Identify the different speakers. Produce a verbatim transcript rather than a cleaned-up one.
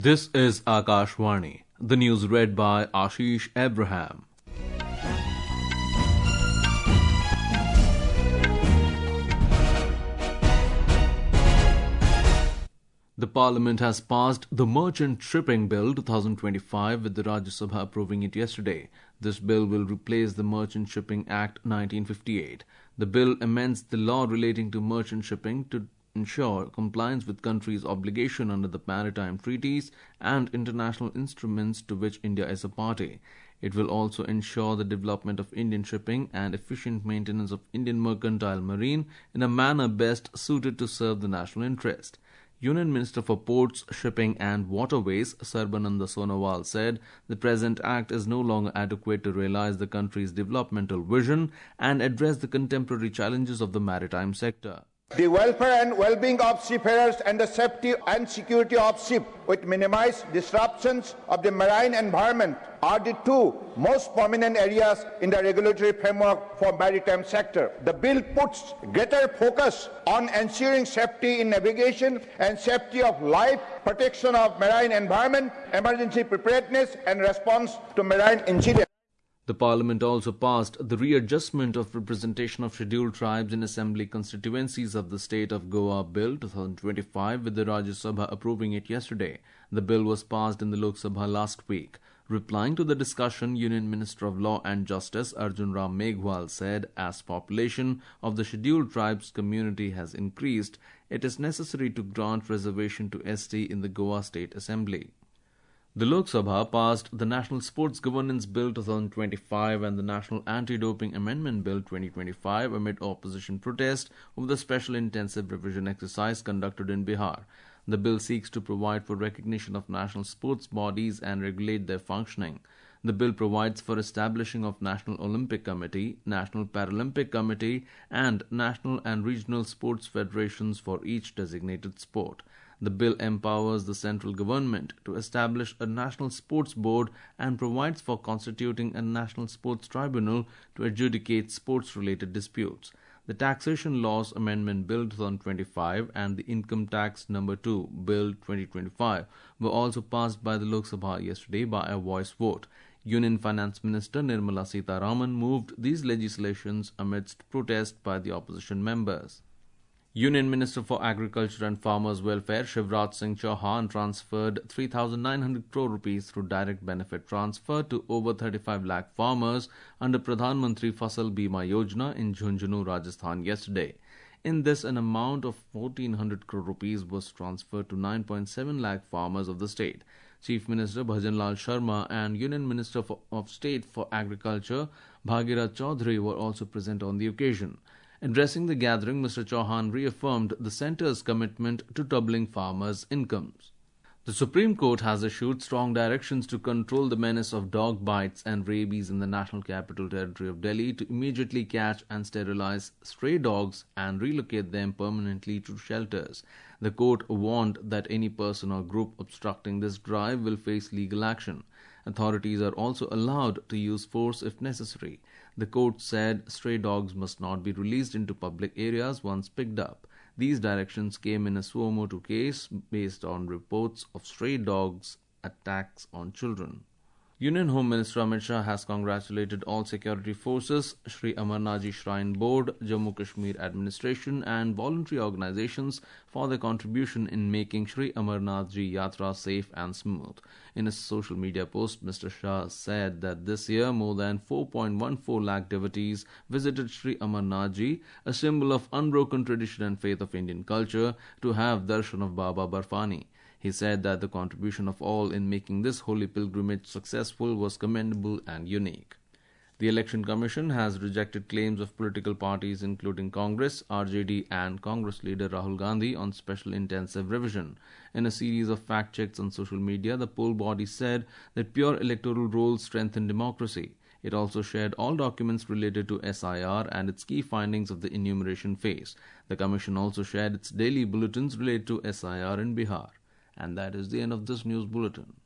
Speaker 1: This is Akashvani. The news read by Ashish Abraham. The Parliament has passed the Merchant Shipping Bill twenty twenty-five, with the Rajya Sabha approving it yesterday. This bill will replace the Merchant Shipping Act nineteen fifty-eight. The bill amends the law relating to merchant shipping to ensure compliance with countries' obligation under the maritime treaties and international instruments to which India is a party. It will also ensure the development of Indian shipping and efficient maintenance of Indian mercantile marine in a manner best suited to serve the national interest. Union Minister for Ports, Shipping and Waterways, Sarbananda Sonowal, said the present act is no longer adequate to realize the country's developmental vision and address the contemporary challenges of the maritime sector.
Speaker 2: The welfare and well-being of seafarers and the safety and security of ships, which minimize disruptions of the marine environment, are the two most prominent areas in the regulatory framework for maritime sector. The bill puts greater focus on ensuring safety in navigation and safety of life, protection of marine environment, emergency preparedness and response to marine incidents.
Speaker 1: The Parliament also passed the readjustment of representation of scheduled tribes in assembly constituencies of the state of Goa Bill twenty twenty-five, with the Rajya Sabha approving it yesterday. The bill was passed in the Lok Sabha last week. Replying to the discussion, Union Minister of Law and Justice Arjun Ram Meghwal said as population of the scheduled tribes community has increased, it is necessary to grant reservation to S T in the Goa State Assembly. The Lok Sabha passed the National Sports Governance Bill twenty twenty-five and the National Anti-Doping Amendment Bill twenty twenty-five amid opposition protest over the special intensive revision exercise conducted in Bihar. The bill seeks to provide for recognition of national sports bodies and regulate their functioning. The bill provides for establishing of National Olympic Committee, National Paralympic Committee and national and regional sports federations for each designated sport. The bill empowers the central government to establish a national sports board and provides for constituting a national sports tribunal to adjudicate sports-related disputes. The Taxation Laws Amendment Bill twenty twenty-five and the Income Tax Number two Bill twenty twenty-five were also passed by the Lok Sabha yesterday by a voice vote. Union Finance Minister Nirmala Sitharaman moved these legislations amidst protest by the opposition members. Union Minister for Agriculture and Farmers Welfare Shivraj Singh Chauhan transferred three thousand nine hundred crore rupees through direct benefit transfer to over thirty-five lakh farmers under Pradhan Mantri Fasal Bima Yojana in Jhunjhunu, Rajasthan yesterday. In this, an amount of fourteen hundred crore rupees was transferred to nine point seven lakh farmers of the state. Chief Minister Bhajan Lal Sharma and Union Minister for, of State for Agriculture Bhagirath Chaudhary were also present on the occasion. Addressing the gathering, Mister Chauhan reaffirmed the centre's commitment to doubling farmers' incomes. The Supreme Court has issued strong directions to control the menace of dog bites and rabies in the National Capital Territory of Delhi to immediately catch and sterilize stray dogs and relocate them permanently to shelters. The court warned that any person or group obstructing this drive will face legal action. Authorities are also allowed to use force if necessary. The court said stray dogs must not be released into public areas once picked up. These directions came in a suo motu case based on reports of stray dogs attacks on children. Union Home Minister Amit Shah has congratulated all security forces, Shri Amarnath Ji Shrine Board, Jammu Kashmir Administration and voluntary organizations for their contribution in making Shri Amarnath Ji Yatra safe and smooth. In a social media post, Mister Shah said that this year more than four point one four lakh devotees visited Shri Amarnath Ji, a symbol of unbroken tradition and faith of Indian culture, to have darshan of Baba Barfani. He said that the contribution of all in making this holy pilgrimage successful was commendable and unique. The Election Commission has rejected claims of political parties including Congress, R J D and Congress leader Rahul Gandhi on special intensive revision. In a series of fact checks on social media, the poll body said that pure electoral rolls strengthen democracy. It also shared all documents related to S I R and its key findings of the enumeration phase. The Commission also shared its daily bulletins related to S I R in Bihar. And that is the end of this news bulletin.